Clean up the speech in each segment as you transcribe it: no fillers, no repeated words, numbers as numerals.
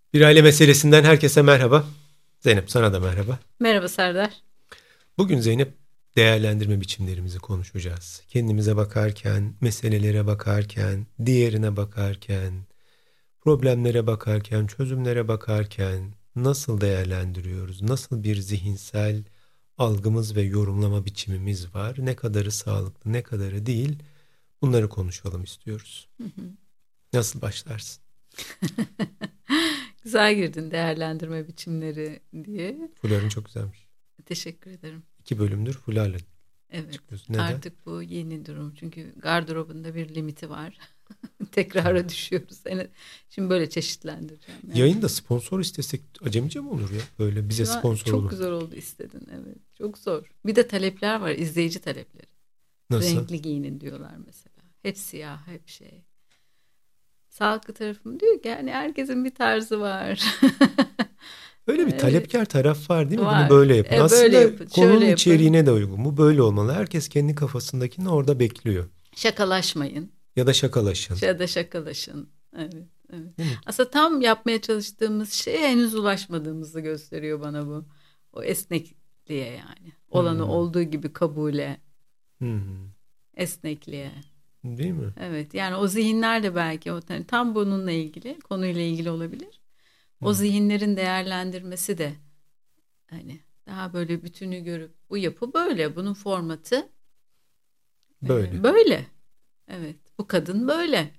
Bir aile meselesinden herkese merhaba. Zeynep, sana da merhaba. Merhaba Serdar. Bugün Zeynep, değerlendirme biçimlerimizi konuşacağız. Kendimize bakarken, meselelere bakarken, diğerine bakarken, problemlere bakarken, çözümlere bakarken nasıl değerlendiriyoruz? Nasıl bir zihinsel algımız ve yorumlama biçimimiz var? Ne kadarı sağlıklı, ne kadarı değil? Bunları konuşalım istiyoruz. Hı hı. Nasıl başlarsın? Güzel girdin değerlendirme biçimleri diye. Fuların çok güzelmiş. Teşekkür ederim. 2 bölümdür fularla Evet, çıkıyorsun. Neden? artık bu yeni durum. Çünkü gardırobunda bir limiti var. Tekrara düşüyoruz. Şimdi böyle çeşitlendireceğim yani. Yayında sponsor istesek acemice mi olur ya? Böyle bize Şu an sponsor çok olun. güzel oldu istedin. Evet, çok zor. Bir de talepler var, izleyici talepleri. Nasıl? Renkli giyinin diyorlar mesela. Hep siyah, hep şey. Sağlıklı tarafım diyor ki yani herkesin bir tarzı var. Öyle bir Evet, talepkar taraf var değil mi? Bunu var. böyle yapın. Böyle Aslında yapın, konunun şöyle yapın. içeriğine de uygun. Bu böyle olmalı. Herkes kendi kafasındakini orada bekliyor. Şakalaşmayın. Ya da şakalaşın. Ya da şakalaşın. Evet, evet. Değil mi? Aslında tam yapmaya çalıştığımız şeye henüz ulaşmadığımızı gösteriyor bana bu. O esnekliğe yani. Olanı Hmm. olduğu gibi kabule, Hmm. esnekliğe. Değil mi? Evet, yani o zihinler de belki yani tam bununla ilgili, konuyla ilgili olabilir. O Hmm. zihinlerin değerlendirmesi de hani daha böyle bütünü görüp bu yapı böyle, bunun formatı Böyle. böyle. Evet, bu kadın böyle.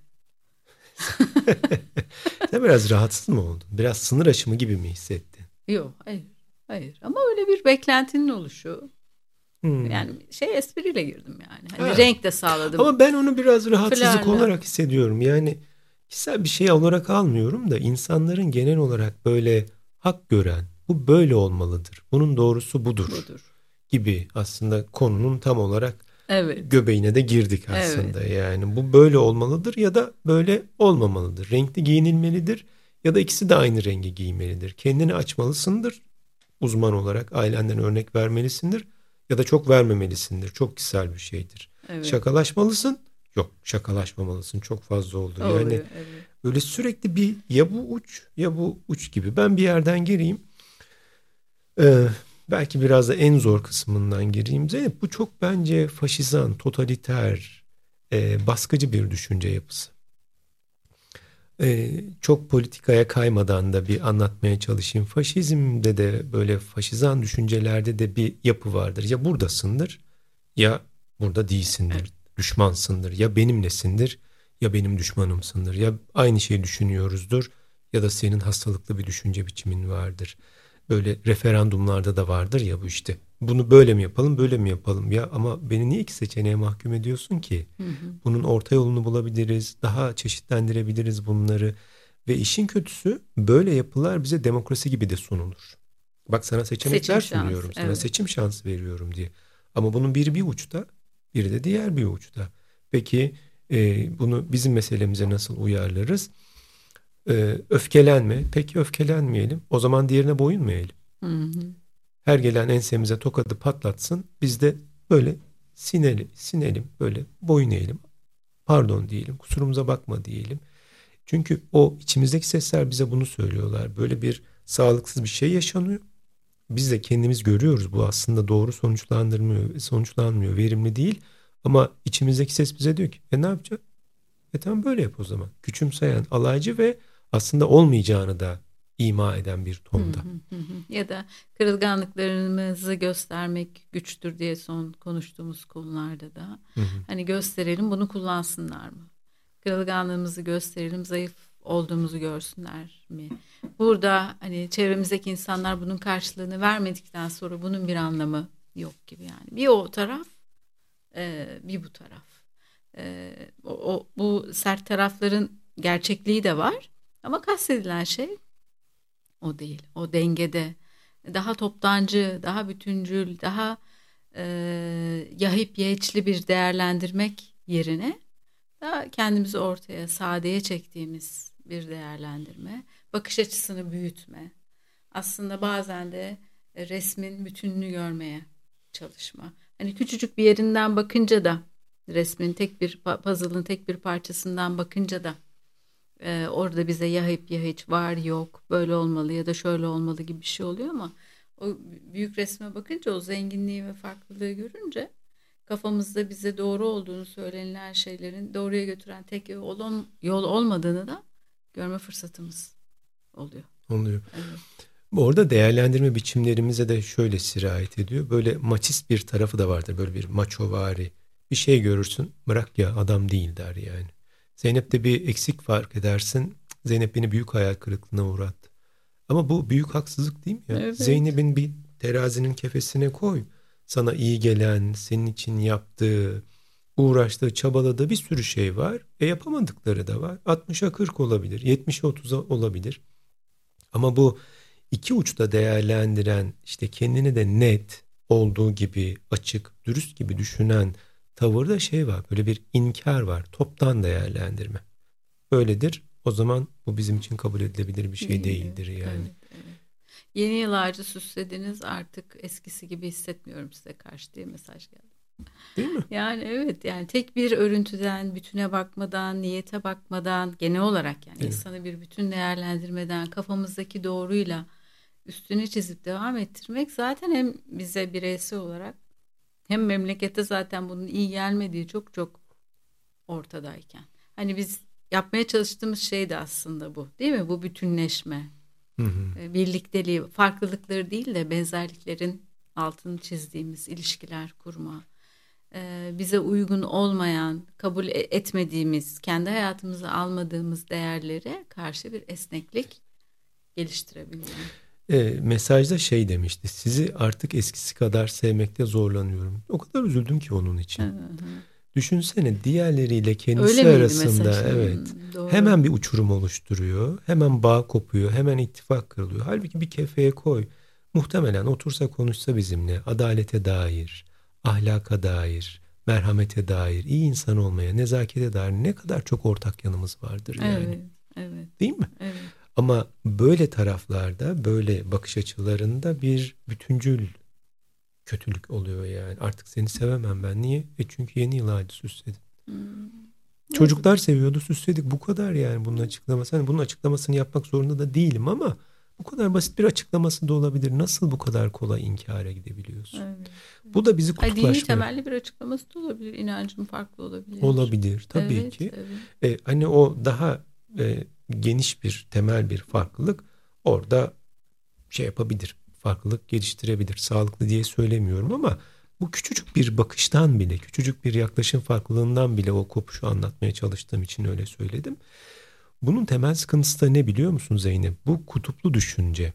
Sen biraz rahatsız mı oldun? Biraz sınır aşımı gibi mi hissettin? Yok, hayır. Hayır ama öyle bir beklentinin oluşu. Hmm. Yani şey espriyle girdim yani. Hani Ha. renk de sağladım. Ama ben onu biraz rahatsızlık Fularla. olarak hissediyorum. Yani kişisel bir şey olarak almıyorum da insanların genel olarak böyle hak gören, bu böyle olmalıdır, bunun doğrusu budur Budur. gibi aslında konunun tam olarak Evet. göbeğine de girdik Evet. aslında. Yani bu böyle olmalıdır ya da böyle olmamalıdır. Renkli giyinilmelidir ya da ikisi de aynı rengi giymelidir. Kendini açmalısındır uzman olarak, ailenden örnek vermelisindir ya da çok vermemelisindir. Çok kişisel bir şeydir. Evet. Şakalaşmalısın. Yok, şakalaşmamalısın. Çok fazla oldu. Yani Oluyor. Evet. öyle sürekli bir ya bu uç ya bu uç gibi. Ben bir yerden gireyim. Ee, belki biraz da en zor kısmından gireyim. Zeynep, bu çok bence faşizan, totaliter, baskıcı bir düşünce yapısı. Çok politikaya kaymadan da bir anlatmaya çalışayım. Faşizmde de böyle faşizan düşüncelerde de bir yapı vardır. Ya buradasındır ya burada Evet. değilsindir. Düşmansındır. Ya benimlesindir ya benim düşmanımsındır. Ya aynı şeyi düşünüyoruzdur ya da senin hastalıklı bir düşünce biçimin vardır. Böyle referandumlarda da vardır ya bu işte. Bunu böyle mi yapalım, böyle mi yapalım ya, ama beni niye iki seçeneğe mahkum ediyorsun ki? Hı hı. Bunun orta yolunu bulabiliriz, daha çeşitlendirebiliriz bunları. Ve işin kötüsü, böyle yapılar bize demokrasi gibi de sunulur. Bak, sana seçenekler Seçim şansı. sunuyorum, sana Evet. seçim şansı veriyorum diye. Ama bunun biri bir uçta, biri de diğer bir uçta. Peki bunu bizim meselemize nasıl uyarlarız? Öfkelenme. Peki öfkelenmeyelim. O zaman diğerine boyun mu eğelim? Hı hı. Her gelen ensemize tokadı patlatsın. Biz de böyle sinelim, böyle boyun eğelim. Pardon diyelim, kusurumuza bakma diyelim. Çünkü o içimizdeki sesler bize bunu söylüyorlar. Böyle bir sağlıksız bir şey yaşanıyor. Biz de kendimiz görüyoruz, bu aslında doğru sonuçlanmıyor, verimli değil. Ama içimizdeki ses bize diyor ki ne yapacağız? Tamam, böyle yap o zaman. Küçümseyen, alaycı ve aslında olmayacağını da ima eden bir Hı tonda. hı hı hı. Ya da kırılganlıklarımızı göstermek güçtür diye son konuştuğumuz konularda da Hı hı. hani gösterelim, bunu kullansınlar mı? Kırılganlığımızı gösterelim, zayıf olduğumuzu görsünler mi? Burada hani çevremizdeki insanlar bunun karşılığını vermedikten sonra bunun bir anlamı yok gibi yani. Bir o taraf, bir bu taraf. Bu sert tarafların gerçekliği de var ama kastedilen şey o değil. O dengede daha toptancı, daha bütüncül, daha e, yahip yeçli bir değerlendirmek yerine daha kendimizi ortaya, sadeye çektiğimiz bir değerlendirme, bakış açısını büyütme. Aslında bazen de resmin bütününü görmeye çalışma. Hani küçücük bir yerinden bakınca da resmin tek bir puzzle'ın tek bir parçasından bakınca da Orada bize ya hep ya hiç, var yok, böyle olmalı ya da şöyle olmalı gibi bir şey oluyor ama o büyük resme bakınca, o zenginliği ve farklılığı görünce kafamızda bize doğru olduğunu söylenilen şeylerin doğruya götüren tek yol olmadığını da görme fırsatımız oluyor. Oluyor. Evet. Orada değerlendirme biçimlerimize de şöyle sirayet ediyor. Böyle maçist bir tarafı da vardır. Böyle bir maçovari bir şey görürsün. Bırak ya, adam değil der yani. Zeynep'te bir eksik fark edersin. Zeynep beni büyük hayal kırıklığına uğrattı. Ama bu büyük haksızlık değil mi ya? Evet. Zeynep'in bir terazinin kefesine koy. Sana iyi gelen, senin için yaptığı, uğraştığı, çabaladığı bir sürü şey var. Yapamadıkları da var. 60'a 40 olabilir, 70'e 30'a olabilir. Ama bu iki uçta değerlendiren, işte kendini de net olduğu gibi, açık, dürüst gibi düşünen tavırda şey var. Böyle bir inkar var. Toptan değerlendirme. Böyledir. O zaman bu bizim için kabul edilebilir bir şey değildir yani. Evet, evet. Yeni yıl ağacı süslediniz, artık eskisi gibi hissetmiyorum size karşı diye mesaj geldi. Değil mi? Yani evet, yani tek bir örüntüden, bütüne bakmadan, niyete bakmadan, genel olarak yani Evet. insanı bir bütün değerlendirmeden, kafamızdaki doğruyla üstünü çizip devam ettirmek zaten hem bize bireysel olarak hem memlekete zaten bunun iyi gelmediği çok çok ortadayken. Hani biz yapmaya çalıştığımız şey de aslında bu, değil mi? Bu bütünleşme, Hı hı. birlikteliği, farklılıkları değil de benzerliklerin altını çizdiğimiz ilişkiler kurma. Bize uygun olmayan, kabul etmediğimiz, kendi hayatımıza almadığımız değerlere karşı bir esneklik geliştirebilmek. Mesajda şey demişti. Sizi artık eskisi kadar sevmekte zorlanıyorum. O kadar üzüldüm ki onun için. Hı hı. Düşünsene, diğerleriyle kendisi Öyle miydi arasında mesaj? evet. Doğru. Hemen bir uçurum oluşturuyor. Hemen bağ kopuyor. Hemen ittifak kırılıyor. Halbuki bir kefeye koy. Muhtemelen otursa konuşsa bizimle adalete dair, ahlaka dair, merhamete dair, iyi insan olmaya, nezakete dair ne kadar çok ortak yanımız vardır yani. Evet, evet. Değil mi? Evet. Ama böyle taraflarda, böyle bakış açılarında bir bütüncül kötülük oluyor yani. Artık seni sevemem ben. Niye? Çünkü yeni yıl ağacı süsledim. Çocuklar seviyordu, süsledik. Bu kadar yani bunun açıklaması. Hani bunun açıklamasını yapmak zorunda da değilim ama bu kadar basit bir açıklaması da olabilir. Nasıl bu kadar kolay inkara gidebiliyorsun? Evet. Bu da bizi Dini kutuplaşmaya... temelli bir açıklaması da olabilir. İnancım farklı olabilir. Olabilir tabii Evet, ki. evet. Hani o daha geniş bir temel bir farklılık orada şey yapabilir. Farklılık geliştirebilir. Sağlıklı diye söylemiyorum ama bu küçücük bir bakıştan bile, küçücük bir yaklaşım farklılığından bile o kopuşu anlatmaya çalıştığım için öyle söyledim. Bunun temel sıkıntısı da ne biliyor musun Zeynep? Bu kutuplu düşünce.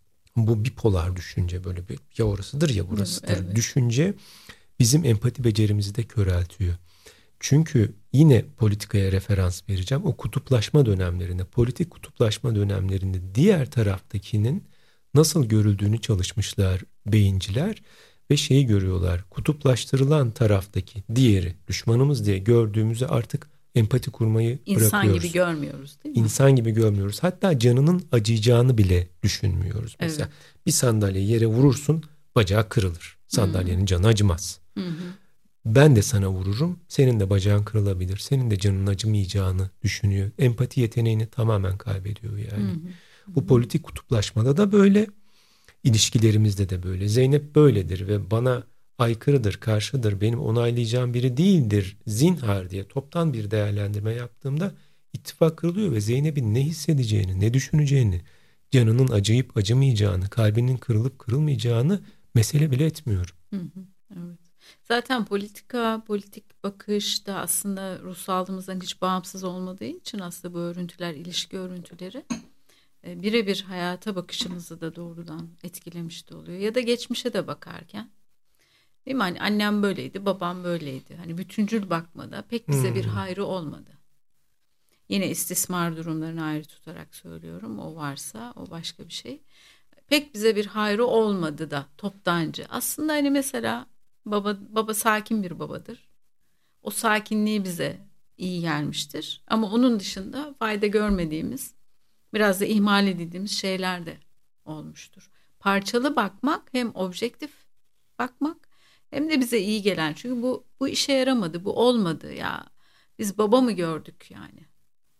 Bu bipolar düşünce, böyle bir ya orasıdır ya burasıdır Evet. düşünce bizim empati becerimizi de köreltiyor. Çünkü yine politikaya referans vereceğim. O kutuplaşma dönemlerinde, politik kutuplaşma dönemlerinde diğer taraftakinin nasıl görüldüğünü çalışmışlar beyinciler ve şeyi görüyorlar. Kutuplaştırılan taraftaki diğeri düşmanımız diye gördüğümüzde artık empati kurmayı İnsan bırakıyoruz. gibi görmüyoruz, değil mi? İnsan gibi görmüyoruz. Hatta canının acıyacağını bile düşünmüyoruz. Mesela Evet. bir sandalye yere vurursun, bacağı kırılır. Sandalyenin canı acımaz. Hı hı. Ben de sana vururum, senin de bacağın kırılabilir, senin de canın acımayacağını düşünüyor. Empati yeteneğini tamamen kaybediyor yani. Hı hı. Bu politik kutuplaşmada da böyle, ilişkilerimizde de böyle. Zeynep böyledir ve bana aykırıdır, karşıdır, benim onaylayacağım biri değildir, zinhar diye toptan bir değerlendirme yaptığımda ittifak kırılıyor ve Zeynep'in ne hissedeceğini, ne düşüneceğini, canının acıyıp acımayacağını, kalbinin kırılıp kırılmayacağını mesele bile etmiyorum. Hı hı. Evet. Zaten politik bakış da aslında ruh sağlığımızdan hiç bağımsız olmadığı için aslında bu örüntüler, ilişki örüntüleri birebir hayata bakışımızı da doğrudan etkilemiş de oluyor. Ya da geçmişe de bakarken, değil mi? Hani annem böyleydi, babam böyleydi. Hani bütüncül bakmada pek bize bir hayrı olmadı. Yine istismar durumlarını ayrı tutarak söylüyorum. O varsa o başka bir şey. Pek bize bir hayrı olmadı da toptancı. Aslında hani mesela baba sakin bir babadır. O sakinliği bize iyi gelmiştir. Ama onun dışında fayda görmediğimiz, biraz da ihmal edildiğimiz şeyler de olmuştur. Parçalı bakmak, hem objektif bakmak hem de bize iyi gelen. Çünkü bu işe yaramadı, bu olmadı ya. Biz baba mı gördük yani?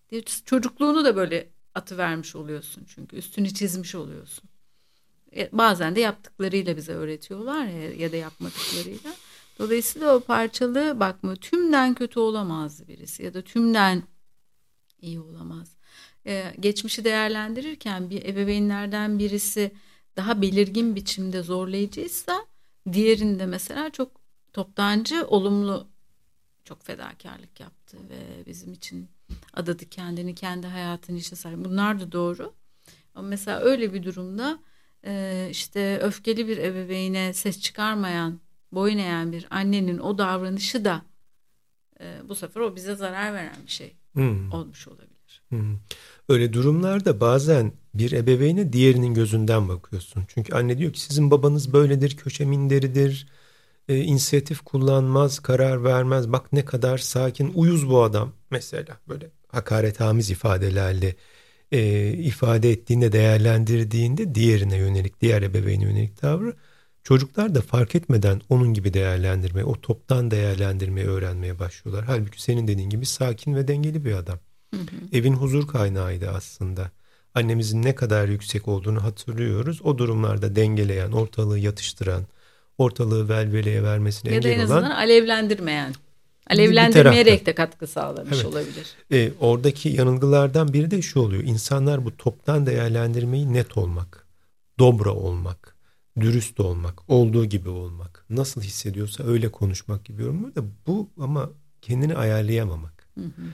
Çocukluğunu da böyle atıvermiş oluyorsun çünkü üstünü çizmiş oluyorsun. Bazen de yaptıklarıyla bize öğretiyorlar ya da yapmadıklarıyla. Dolayısıyla o parçalı bakma, tümden kötü olamaz birisi ya da tümden iyi olamaz. Geçmişi değerlendirirken bir ebeveynlerden birisi daha belirgin biçimde zorlayıcıysa diğerinde mesela çok toptancı, olumlu, çok fedakarlık yaptı ve bizim için adadı kendini, kendi hayatını işe sarf. Bunlar da doğru. Ama mesela öyle bir durumda işte öfkeli bir ebeveyne ses çıkarmayan, boyun eğen bir annenin o davranışı da bu sefer o bize zarar veren bir şey olmuş olabilir. Öyle durumlarda bazen bir ebeveyne diğerinin gözünden bakıyorsun. Çünkü anne diyor ki sizin babanız böyledir, köşe minderidir, inisiyatif kullanmaz, karar vermez. Bak ne kadar sakin, uyuz bu adam mesela. Böyle hakaretamiz ifadelerle ifade ettiğinde, değerlendirdiğinde diğerine yönelik, diğer ebeveyne yönelik tavrı çocuklar da fark etmeden onun gibi değerlendirmeye, o toptan değerlendirmeyi öğrenmeye başlıyorlar. Halbuki senin dediğin gibi sakin ve dengeli bir adam. Evin huzur kaynağıydı aslında. Annemizin ne kadar yüksek olduğunu hatırlıyoruz. O durumlarda dengeleyen, ortalığı yatıştıran, ortalığı velveleye vermesine engel olan. Ya da en azından alevlendirmeyen. Alevlendirmeyerek de katkı sağlamış olabilir. Oradaki yanılgılardan biri de şu oluyor. İnsanlar bu toptan değerlendirmeyi net olmak, dobra olmak, dürüst olmak, olduğu gibi olmak, nasıl hissediyorsa öyle konuşmak gibi yorumluyor da bu ama kendini ayarlayamamak.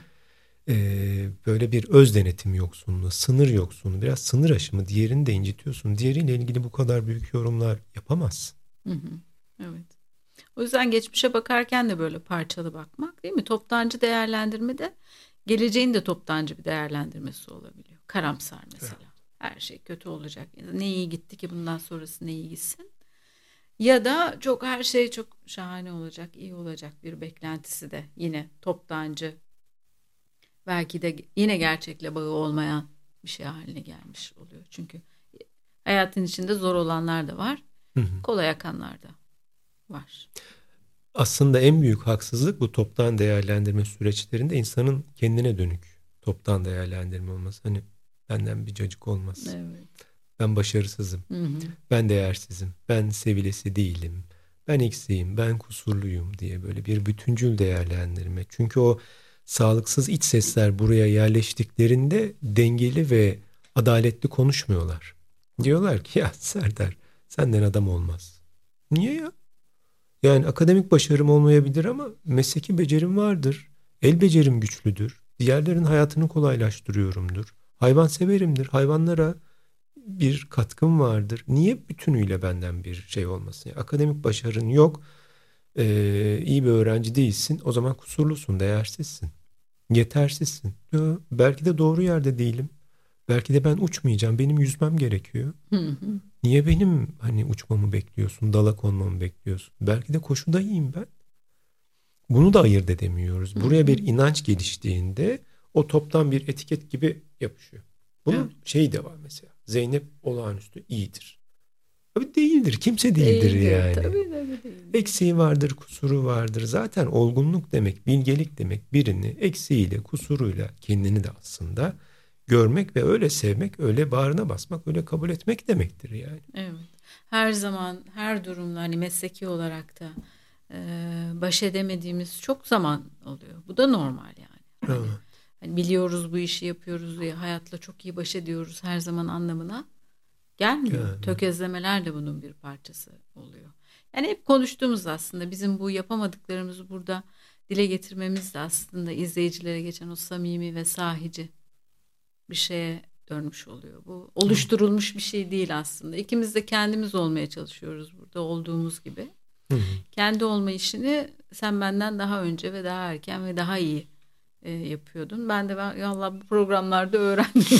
Böyle bir öz denetim yoksunluğu, sınır yoksunluğu, biraz sınır aşımı, diğerini de incitiyorsun. Diğeriyle ilgili bu kadar büyük yorumlar yapamazsın. Evet. O yüzden geçmişe bakarken de böyle parçalı bakmak, değil mi? Toptancı değerlendirme de geleceğin de toptancı bir değerlendirmesi olabiliyor. Karamsar mesela. Evet. Her şey kötü olacak. Ne iyi gitti ki bundan sonrası ne iyi gitsin. Ya da çok her şey çok şahane olacak, iyi olacak bir beklentisi de yine toptancı. Belki de yine gerçekle bağı olmayan bir şey haline gelmiş oluyor. Çünkü hayatın içinde zor olanlar da var. Kolay akanlar da var. Aslında en büyük haksızlık bu toptan değerlendirme süreçlerinde insanın kendine dönük toptan değerlendirme olması. Hani benden bir cacık olmaz. Evet. Ben başarısızım. Ben değersizim. Ben sevilesi değilim. Ben eksiğim. Ben kusurluyum diye böyle bir bütüncül değerlendirme. Çünkü o sağlıksız iç sesler buraya yerleştiklerinde dengeli ve adaletli konuşmuyorlar. Diyorlar ki ya Serdar senden adam olmaz. Niye ya? Yani akademik başarım olmayabilir ama mesleki becerim vardır. El becerim güçlüdür. Diğerlerin hayatını kolaylaştırıyorumdur. Hayvanseverimdir. Hayvanlara bir katkım vardır. Niye bütünüyle benden bir şey olmasın? Yani akademik başarın yok. İyi bir öğrenci değilsin. O zaman kusurlusun, değersizsin. Yetersizsin. Ya, belki de doğru yerde değilim. Belki de ben uçmayacağım. Benim yüzmem gerekiyor. Niye benim hani uçmamı bekliyorsun, dala konmamı bekliyorsun? Belki de koşuda iyiyim ben. Bunu da ayırt edemiyoruz. Buraya bir inanç geliştiğinde o toptan bir etiket gibi yapışıyor. Bunun şeyi de var mesela. Zeynep olağanüstü iyidir. Tabii değildir. Kimse değildir yani. Tabii değildir. Eksiği vardır, kusuru vardır. Zaten olgunluk demek, bilgelik demek birini eksiğiyle, kusuruyla kendini de aslında görmek ve öyle sevmek, öyle bağrına basmak, öyle kabul etmek demektir yani. Evet. Her zaman, her durumda hani mesleki olarak da baş edemediğimiz çok zaman oluyor. Bu da normal yani. Hani biliyoruz bu işi yapıyoruz diye hayatla çok iyi baş ediyoruz her zaman anlamına gelmiyor. Yani. Tökezlemeler de bunun bir parçası oluyor. Yani hep konuştuğumuz aslında bizim bu yapamadıklarımızı burada dile getirmemiz de aslında izleyicilere geçen o samimi ve sahici bir şeye dönmüş oluyor. Bu oluşturulmuş bir şey değil aslında. İkimiz de kendimiz olmaya çalışıyoruz burada olduğumuz gibi. Kendi olma işini sen benden daha önce ve daha erken ve daha iyi yapıyordun. Ben vallahi bu programlarda öğrendim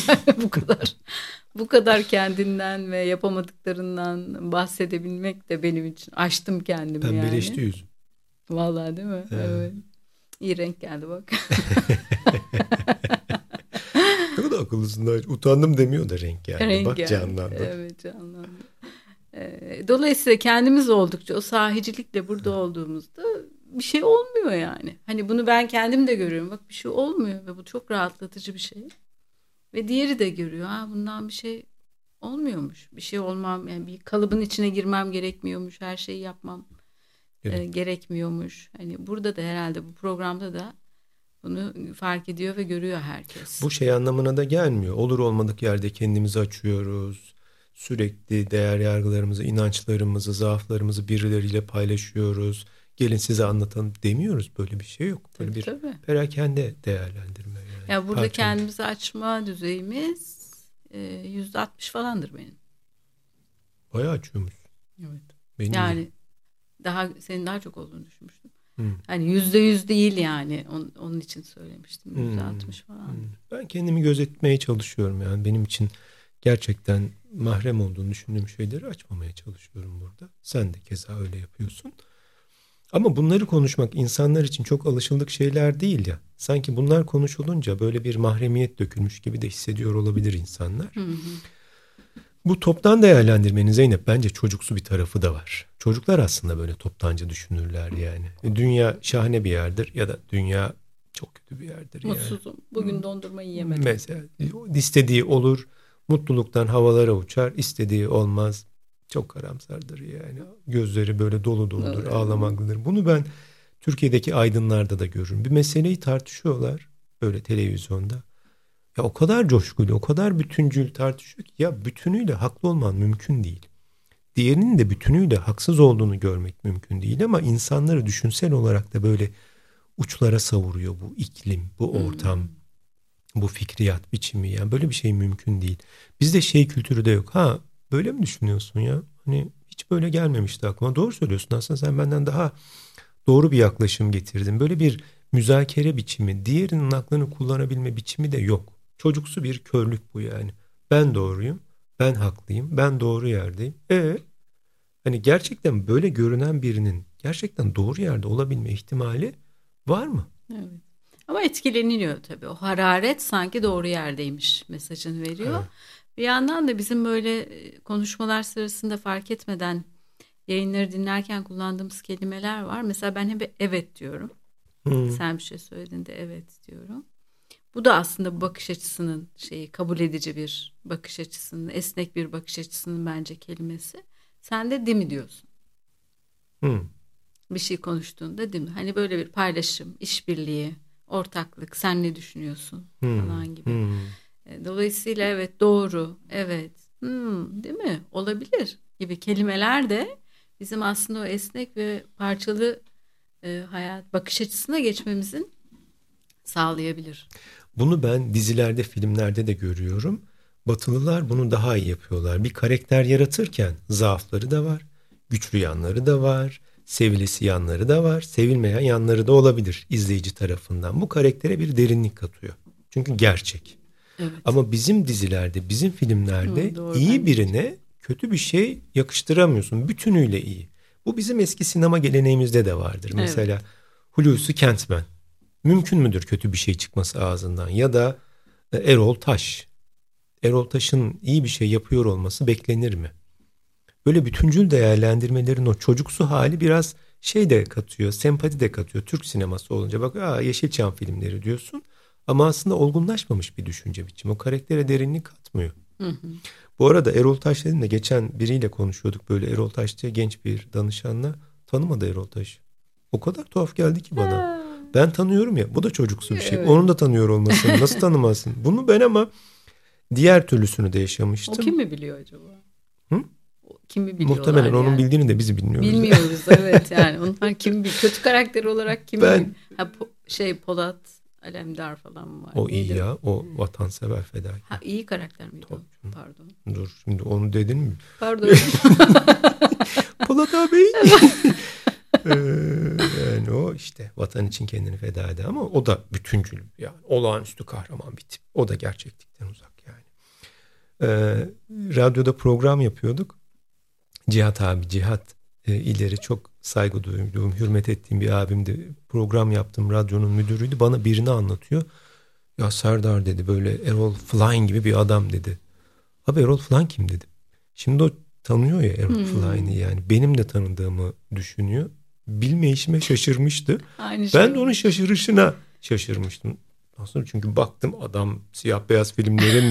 bu kadar kendinden ve yapamadıklarından bahsedebilmek de benim için aştım kendimi yani. Pembeleşti yüzüm. Vallahi değil mi? Evet. İyi renk geldi bak. Ne kadar akıllısın da utandım demiyor da renk yani. Renk bak geldi. Canlandı. Evet canlandı. Dolayısıyla kendimiz oldukça o sahicilikle burada olduğumuzda bir şey olmuyor yani. Hani bunu ben kendim de görüyorum. Bak bir şey olmuyor ve bu çok rahatlatıcı bir şey. Ve diğeri de görüyor. Ha, bundan bir şey olmuyormuş. Bir şey olmam, yani bir kalıbın içine girmem gerekmiyormuş. Her şeyi yapmam gerekmiyormuş. Hani burada da herhalde bu programda da bunu fark ediyor ve görüyor herkes. Bu şey anlamına da gelmiyor. Olur olmadık yerde kendimizi açıyoruz. Sürekli değer yargılarımızı, inançlarımızı, zaaflarımızı birileriyle paylaşıyoruz. Gelin size anlatalım demiyoruz. Böyle bir şey yok. Böyle Tabii. perakende değerlendirme. Yani. Ya burada kendimizi açma düzeyimiz %60 falandır benim. Bayağı açıyormuş. Evet. Benim yani senin daha çok olduğunu düşünmüştüm. Hani %100 değil yani. Onun için söylemiştim. %60 falan. Ben kendimi gözetmeye çalışıyorum yani. Benim için gerçekten mahrem olduğunu düşündüğüm şeyleri açmamaya çalışıyorum burada. Sen de keza öyle yapıyorsun. Ama bunları konuşmak insanlar için çok alışıldık şeyler değil ya. Sanki bunlar konuşulunca böyle bir mahremiyet dökülmüş gibi de hissediyor olabilir insanlar. Bu toptan değerlendirmenin Zeynep bence çocuksu bir tarafı da var. Çocuklar aslında böyle toptancı düşünürler yani. Dünya şahane bir yerdir ya da dünya çok kötü bir yerdir. Mutsuzum. Yani. Bugün dondurma yiyemedim. Mesela istediği olur, mutluluktan havalara uçar, istediği olmaz. Çok karamsardır yani. Gözleri böyle dolu doludur, ağlamaklıdır. Bunu ben Türkiye'deki aydınlarda da görürüm. Bir meseleyi tartışıyorlar böyle televizyonda. Ya o kadar coşkulu, o kadar bütüncül tartışıyor ki ya bütünüyle haklı olman mümkün değil. Diğerinin de bütünüyle haksız olduğunu görmek mümkün değil ama insanları düşünsel olarak da böyle uçlara savuruyor bu iklim, bu ortam, bu fikriyat biçimi. Yani böyle bir şey mümkün değil. Bizde şey kültürü de yok. Ha böyle mi düşünüyorsun ya? Hani hiç böyle gelmemişti aklıma. Doğru söylüyorsun aslında, sen benden daha doğru bir yaklaşım getirdin. Böyle bir müzakere biçimi, diğerinin aklını kullanabilme biçimi de yok. Çocuksu bir körlük bu yani. Ben doğruyum, ben haklıyım, ben doğru yerdeyim. Hani gerçekten böyle görünen birinin gerçekten doğru yerde olabilme ihtimali var mı? Evet. Ama etkileniyor tabii. O hararet sanki doğru yerdeymiş mesajını veriyor. Evet. Bir yandan da bizim böyle konuşmalar sırasında fark etmeden yayınları dinlerken kullandığımız kelimeler var. Mesela ben hep evet diyorum. Sen bir şey söylediğinde evet diyorum. Bu da aslında bakış açısının kabul edici bir bakış açısının, esnek bir bakış açısının bence kelimesi. Sen de değil mi diyorsun? Bir şey konuştuğunda değil mi? Hani böyle bir paylaşım, işbirliği, ortaklık, sen ne düşünüyorsun falan gibi. Dolayısıyla evet doğru, evet, değil mi? Olabilir gibi kelimeler de bizim aslında o esnek ve parçalı hayat bakış açısına geçmemizin sağlayabilir. Bunu ben dizilerde, filmlerde de görüyorum. Batılılar bunu daha iyi yapıyorlar. Bir karakter yaratırken zaafları da var, güçlü yanları da var, sevilesi yanları da var, sevilmeyen yanları da olabilir izleyici tarafından. Bu karaktere bir derinlik katıyor. Çünkü gerçek. Evet. Ama bizim dizilerde, bizim filmlerde iyi birine kötü bir şey yakıştıramıyorsun. Bütünüyle iyi. Bu bizim eski sinema geleneğimizde de vardır. Mesela Hulusi Kentmen. Mümkün müdür kötü bir şey çıkması ağzından? Ya da Erol Taş. Erol Taş'ın iyi bir şey yapıyor olması beklenir mi? Böyle bütüncül değerlendirmelerin o çocuksu hali biraz şey de katıyor, sempati de katıyor. Türk sineması olunca bak Yeşilçam filmleri diyorsun. Ama aslında olgunlaşmamış bir düşünce biçimi. O karaktere derinlik katmıyor. Bu arada Erol Taş dedim de geçen biriyle konuşuyorduk böyle, Erol Taş diye genç bir danışanla, tanımadı Erol Taş. O kadar tuhaf geldi ki bana. Ben tanıyorum ya, bu da çocuksu bir şey. Evet. Onun da tanıyor olmasını nasıl tanımazsın? Bunu ben ama diğer türlüsünü de yaşamıştım. O kim mi biliyor acaba? Kimi biliyorlar? Muhtemelen onun bildiğini de biz bilmiyoruz. Bilmiyoruz evet yani. Onlar kim biliyor? Kötü karakter olarak kim biliyor? Polat Alemdar falan var. O iyi ya. O vatansever fedakar. İyi karakter miydi o? Pardon. Dur şimdi onu dedin mi? Pardon. Polat abi. Yani o işte vatan için kendini feda eder ama o da bütüncül yani olağanüstü kahraman bir tip. O da gerçeklikten uzak yani. Radyoda program yapıyorduk. Cihat ileri çok saygı duyduğum, hürmet ettiğim bir abimdi. Program yaptım, radyonun müdürüydü. Bana birini anlatıyor. Ya Serdar dedi, böyle Errol Flynn gibi bir adam dedi. Abi Errol Flynn kim dedim. Şimdi o tanıyor ya Errol Flynn'i yani. Benim de tanıdığımı düşünüyor. bilmeyişime şaşırmıştı. Aynı şey Ben de onun olmuş. şaşırışına şaşırmıştım. Aslında çünkü baktım adam siyah beyaz filmlerin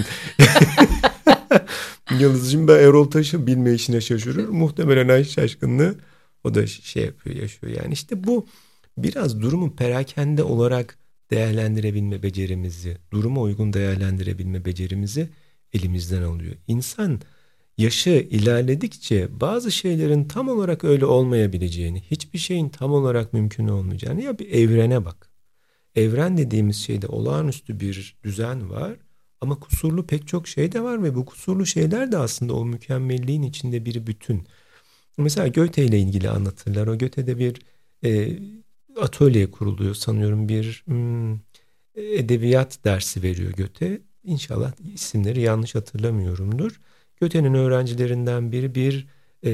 yıldızcığım, ben Erol Taş'ın bilmeyişine şaşırır. Muhtemelen aynı şaşkınlığı o da şey yapıyor, yaşıyor. Yani işte bu biraz durumu perakende olarak değerlendirebilme becerimizi, duruma uygun değerlendirebilme becerimizi elimizden alıyor. İnsan yaşı ilerledikçe bazı şeylerin tam olarak öyle olmayabileceğini, hiçbir şeyin tam olarak mümkün olmayacağını, ya bir evrene bak. Evren dediğimiz şeyde olağanüstü bir düzen var ama kusurlu pek çok şey de var ve bu kusurlu şeyler de aslında o mükemmelliğin içinde bir bütün. Mesela Goethe ile ilgili anlatırlar. O Goethe'de bir e, atölye kuruluyor sanıyorum, bir edebiyat dersi veriyor Goethe. İnşallah isimleri yanlış hatırlamıyorumdur. Goethe'nin öğrencilerinden biri bir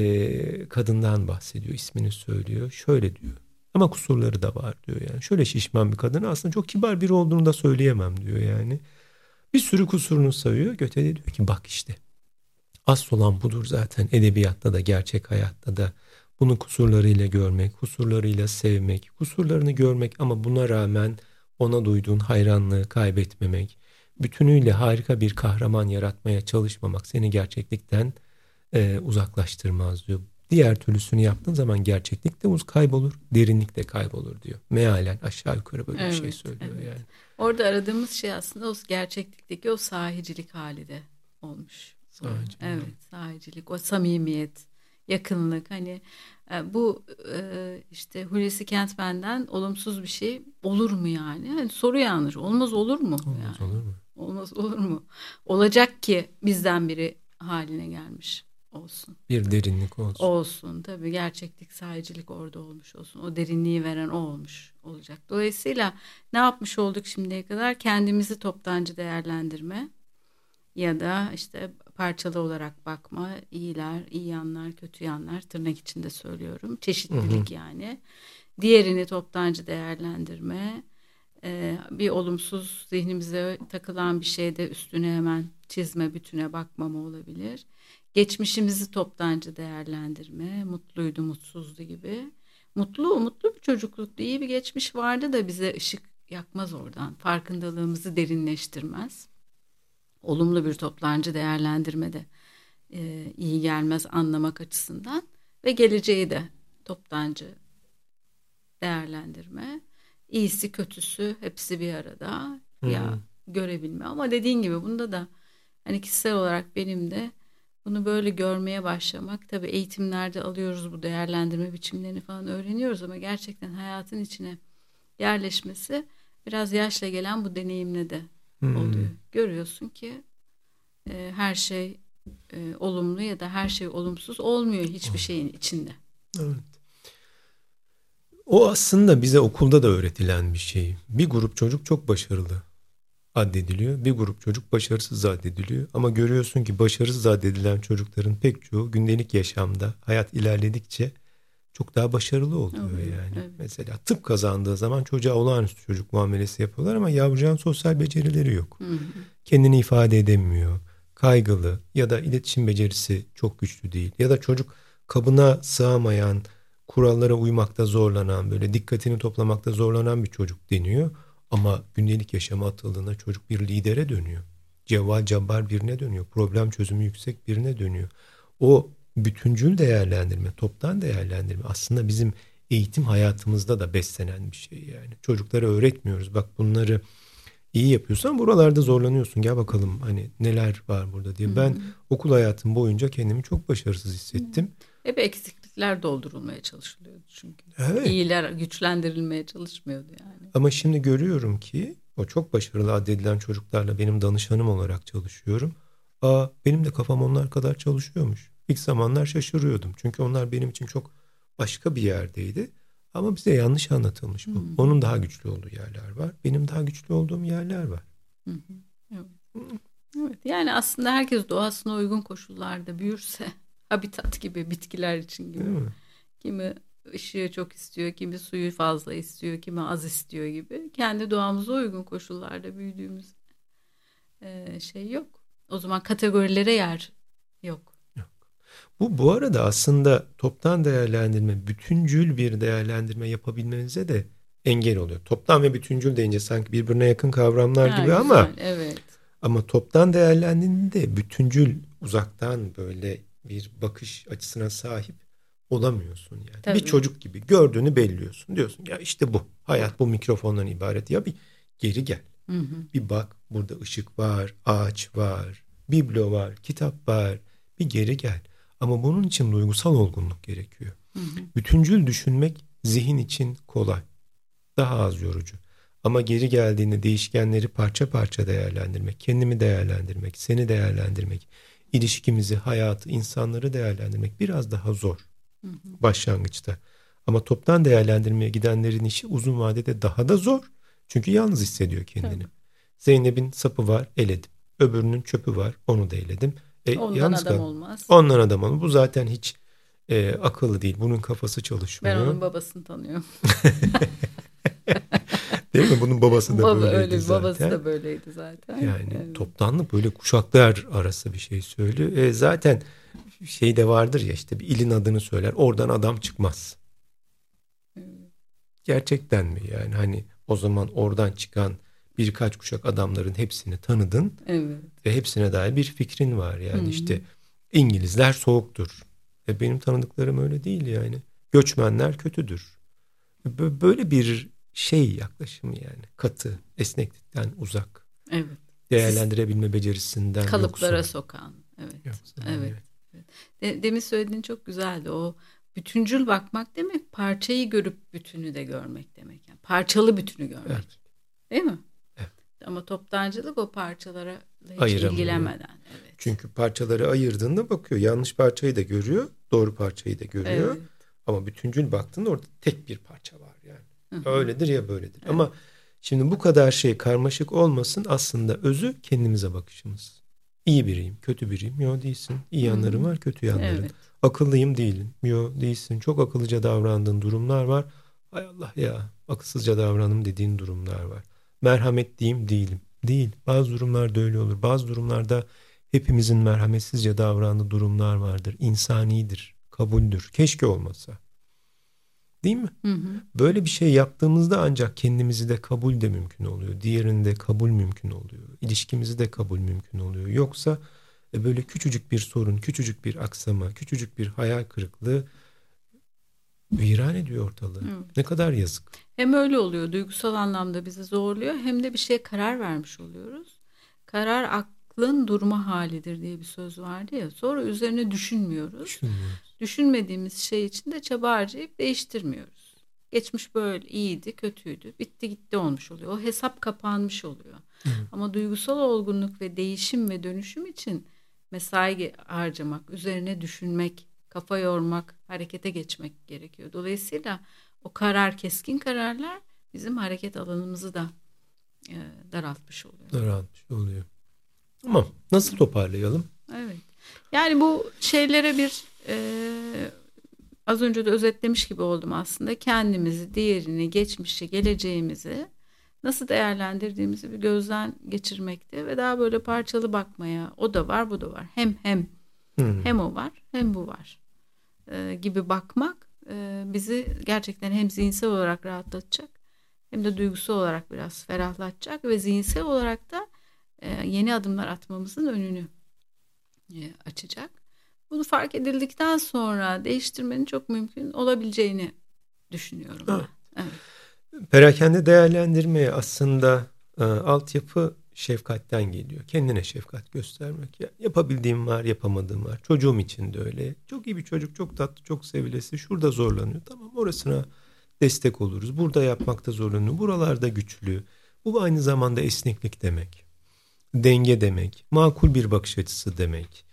kadından bahsediyor, ismini söylüyor. Şöyle diyor. Ama kusurları da var diyor yani. Şöyle şişman bir kadın, aslında çok kibar biri olduğunu da söyleyemem diyor yani. Bir sürü kusurunu sayıyor. Goethe de diyor ki bak işte asıl olan budur zaten, edebiyatta da gerçek hayatta da. Bunu kusurlarıyla görmek, kusurlarıyla sevmek, kusurlarını görmek ama buna rağmen ona duyduğun hayranlığı kaybetmemek, bütünüyle harika bir kahraman yaratmaya çalışmamak seni gerçeklikten uzaklaştırmaz diyor. Diğer türlüsünü yaptığın zaman gerçeklik de kaybolur, derinlik de kaybolur diyor. Mealen aşağı yukarı böyle bir şey Evet, söylüyor evet. yani. Orada aradığımız şey aslında o gerçeklikteki o sahicilik hali de olmuş. Sadece. Evet, sahicilik, o samimiyet, yakınlık. Hani bu işte Hulusi Kentmen'den olumsuz bir şey olur mu yani? Hani soru yanlış. Olmaz olur mu Olmaz yani? olur mu? Olmaz olur mu? Olacak ki bizden biri haline gelmiş olsun. Bir derinlik olsun. Olsun tabii, gerçeklik, sahicilik orada olmuş olsun. O derinliği veren o olmuş olacak. Dolayısıyla ne yapmış olduk şimdiye kadar? Kendimizi toptancı değerlendirme ya da işte parçalı olarak bakma, iyiler, iyi yanlar, kötü yanlar, tırnak içinde söylüyorum. Çeşitlilik yani. Diğerini toptancı değerlendirme, bir olumsuz zihnimize takılan bir şeyde üstüne hemen çizme, bütüne bakmama olabilir. Geçmişimizi toptancı değerlendirme, mutluydu, mutsuzdu gibi. Mutlu bir çocukluktu, iyi bir geçmiş vardı da bize ışık yakmaz oradan. Farkındalığımızı derinleştirmez. Olumlu bir toptancı değerlendirme de iyi gelmez anlamak açısından. Ve geleceği de toptancı değerlendirme. İyisi kötüsü hepsi bir arada ya görebilme. Ama dediğin gibi bunda da hani kişisel olarak benim de bunu böyle görmeye başlamak, tabii eğitimlerde alıyoruz bu değerlendirme biçimlerini falan öğreniyoruz ama gerçekten hayatın içine yerleşmesi biraz yaşla gelen bu deneyimle de oluyor. Görüyorsun ki her şey olumlu ya da her şey olumsuz olmuyor hiçbir şeyin içinde. Evet. O aslında bize okulda da öğretilen bir şey. Bir grup çocuk çok başarılı addediliyor. Bir grup çocuk başarısız addediliyor. Ama görüyorsun ki başarısız addedilen çocukların pek çoğu gündelik yaşamda hayat ilerledikçe çok daha başarılı oluyor yani. Evet. Mesela tıp kazandığı zaman çocuğa olağanüstü çocuk muamelesi yapıyorlar ama yavrucağın sosyal becerileri yok. Kendini ifade edemiyor. Kaygılı ya da iletişim becerisi çok güçlü değil. Ya da çocuk kabına sığamayan, kurallara uymakta zorlanan, böyle dikkatini toplamakta zorlanan bir çocuk deniyor. Ama gündelik yaşama atıldığında çocuk bir lidere dönüyor. Cevval cabbar birine dönüyor. Problem çözümü yüksek birine dönüyor. O bütüncül değerlendirme, toptan değerlendirme aslında bizim eğitim hayatımızda da beslenen bir şey yani. Çocuklara öğretmiyoruz. Bak bunları iyi yapıyorsan buralarda zorlanıyorsun. Gel bakalım hani neler var burada diye. Ben okul hayatım boyunca kendimi çok başarısız hissettim. Hep eksiklikler doldurulmaya çalışılıyordu çünkü. Evet. İyiler güçlendirilmeye çalışmıyordu yani. Ama şimdi görüyorum ki o çok başarılı addedilen çocuklarla benim danışanım olarak çalışıyorum. Benim de kafam onlar kadar çalışıyormuş. İlk zamanlar şaşırıyordum. Çünkü onlar benim için çok başka bir yerdeydi. Ama bize yanlış anlatılmış bu. Onun daha güçlü olduğu yerler var. Benim daha güçlü olduğum yerler var. Evet. Evet. Yani aslında herkes doğasına uygun koşullarda büyürse, habitat gibi, bitkiler için gibi. Kimi ışığı çok istiyor, kimi suyu fazla istiyor, kimi az istiyor gibi. Kendi doğamıza uygun koşullarda büyüdüğümüz şey yok. O zaman kategorilere yer yok. Bu arada aslında toptan değerlendirme, bütüncül bir değerlendirme yapabilmenize de engel oluyor. Toptan ve bütüncül deyince sanki birbirine yakın kavramlar gibi güzel, ama evet. ama toptan değerlendirdiğinde bütüncül, uzaktan böyle bir bakış açısına sahip olamıyorsun yani. Tabii. Bir çocuk gibi gördüğünü belliyorsun. Diyorsun ya işte bu. Hayat bu mikrofondan ibaret. Ya bir geri gel. Hı hı. Bir bak, burada ışık var, ağaç var, biblo var, kitap var. Bir geri gel. Ama bunun için duygusal olgunluk gerekiyor. Hı hı. Bütüncül düşünmek zihin için kolay. Daha az yorucu. Ama geri geldiğinde değişkenleri parça parça değerlendirmek, kendimi değerlendirmek, seni değerlendirmek, ilişkimizi, hayatı, insanları değerlendirmek biraz daha zor başlangıçta. Ama toptan değerlendirmeye gidenlerin işi uzun vadede daha da zor. Çünkü yalnız hissediyor kendini. Tabii. Zeynep'in sapı var, eledim. Öbürünün çöpü var, onu da eledim. Ondan Yalnız adam kal. olmaz. Ondan adam olmaz. Bu zaten hiç akıllı değil. Bunun kafası çalışmıyor. Ben onun babasını tanıyorum. Değil mi? Bunun babası da böyleydi öyle, zaten. babası da böyleydi zaten. Yani Evet. toptanlık böyle kuşaklar arası bir şey söylüyor. Zaten şey de vardır ya, işte bir ilin adını söyler. Oradan adam çıkmaz. Evet. Gerçekten mi yani? Hani o zaman oradan çıkan birkaç kuşak adamların hepsini tanıdın. Evet. Ve hepsine dair bir fikrin var. Yani Hı-hı. işte İngilizler soğuktur. Benim tanıdıklarım öyle değil yani. Göçmenler kötüdür. Böyle bir şey yaklaşımı yani. Katı, esneklikten uzak. Evet. Değerlendirebilme becerisinden Kalıplara yoksun. sokan. Evet. Yoksun, Evet. Demin söylediğin çok güzeldi. O bütüncül bakmak demek, parçayı görüp bütünü de görmek demek. Yani parçalı bütünü görmek. Evet. Değil mi? Evet. Ama toptancılık o parçalara hiç Ayıramıyor. ilgilenmeden. Evet. Çünkü parçaları ayırdığında bakıyor. Yanlış parçayı da görüyor. Doğru parçayı da görüyor. Evet. Ama bütüncül baktığında orada tek bir parça var yani. Hı-hı. Öyledir ya böyledir. Evet. Ama şimdi bu kadar şey karmaşık olmasın, aslında özü kendimize bakışımız. İyi biriyim, kötü biriyim. Yo değilsin. İyi yanların var, kötü yanların. Evet. Akıllıyım değilim. Yo değilsin. Çok akıllıca davrandığın durumlar var. Hay Allah ya, akılsızca davranım dediğin durumlar var. Merhametliyim değilim. Değil. Bazı durumlarda öyle olur. Bazı durumlarda hepimizin merhametsizce davrandığı durumlar vardır. İnsanidir, kabuldür. Keşke olmasa. Değil mi? Hı hı. Böyle bir şey yaptığımızda ancak kendimizi de kabul de mümkün oluyor. Diğerini de kabul mümkün oluyor. İlişkimizi de kabul mümkün oluyor. Yoksa böyle küçücük bir sorun, küçücük bir aksama, küçücük bir hayal kırıklığı viran ediyor ortalığı. Evet. Ne kadar yazık. Hem öyle oluyor, duygusal anlamda bizi zorluyor, hem de bir şeye karar vermiş oluyoruz. Karar aklın durma halidir diye bir söz vardı ya. Sonra üzerine düşünmüyoruz. Düşünmediğimiz şey için de çaba harcayıp değiştirmiyoruz. Geçmiş böyle iyiydi, kötüydü, bitti gitti olmuş oluyor. O hesap kapanmış oluyor. Ama duygusal olgunluk ve değişim ve dönüşüm için mesai harcamak, üzerine düşünmek, kafa yormak, harekete geçmek gerekiyor. Dolayısıyla o keskin kararlar bizim hareket alanımızı da daraltmış oluyor. Daraltmış oluyor. Ama nasıl toparlayalım? Evet. Yani bu şeylere bir az önce de özetlemiş gibi oldum aslında. Kendimizi, diğerini, geçmişi, geleceğimizi nasıl değerlendirdiğimizi bir gözden geçirmekte ve daha böyle parçalı bakmaya, o da var, bu da var. Hem o var, hem bu var gibi bakmak bizi gerçekten hem zihinsel olarak rahatlatacak, hem de duygusal olarak biraz ferahlatacak ve zihinsel olarak da yeni adımlar atmamızın önünü açacak. Bunu fark edildikten sonra değiştirmenin çok mümkün olabileceğini düşünüyorum. Evet. Evet. Perakende değerlendirmeye aslında altyapı şefkatten geliyor. Kendine şefkat göstermek. Ya, yapabildiğim var, yapamadığım var. Çocuğum için de öyle. Çok iyi bir çocuk, çok tatlı, çok sevilesi. Şurada zorlanıyor. Tamam, orasına destek oluruz. Burada yapmakta zorlanıyor. Buralarda güçlü. Bu aynı zamanda esneklik demek. Denge demek. Makul bir bakış açısı demek.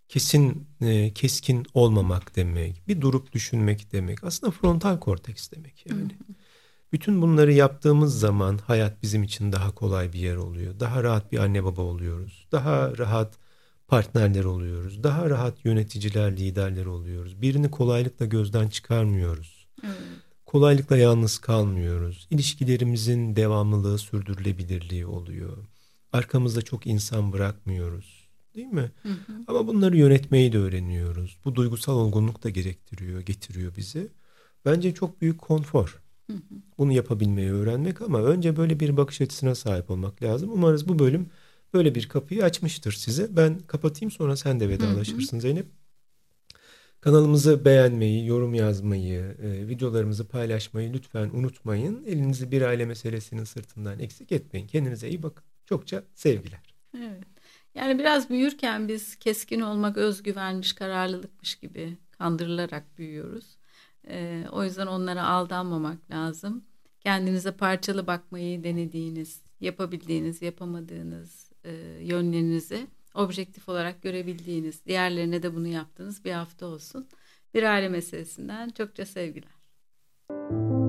Keskin olmamak demek. Bir durup düşünmek demek. Aslında frontal korteks demek yani. Bütün bunları yaptığımız zaman hayat bizim için daha kolay bir yer oluyor. Daha rahat bir anne baba oluyoruz. Daha rahat partnerler oluyoruz. Daha rahat yöneticiler, liderler oluyoruz. Birini kolaylıkla gözden çıkarmıyoruz. Evet. Kolaylıkla yalnız kalmıyoruz. İlişkilerimizin devamlılığı, sürdürülebilirliği oluyor. Arkamızda çok insan bırakmıyoruz. değil mi? Ama bunları yönetmeyi de öğreniyoruz. Bu duygusal olgunluk da getiriyor bizi. Bence çok büyük konfor. Bunu yapabilmeyi öğrenmek ama önce böyle bir bakış açısına sahip olmak lazım. Umarız bu bölüm böyle bir kapıyı açmıştır size. Ben kapatayım, sonra sen de vedalaşırsın Zeynep. Kanalımızı beğenmeyi, yorum yazmayı, videolarımızı paylaşmayı lütfen unutmayın. Elinizi bir aile meselesinin sırtından eksik etmeyin. Kendinize iyi bakın. Çokça sevgiler. Evet. Yani biraz büyürken biz keskin olmak özgüvenmiş, kararlılıkmış gibi kandırılarak büyüyoruz. O yüzden onlara aldanmamak lazım. Kendinize parçalı bakmayı denediğiniz, yapabildiğiniz, yapamadığınız yönlerinizi objektif olarak görebildiğiniz, diğerlerine de bunu yaptığınız bir hafta olsun. Bir aile meselesinden çokça sevgiler.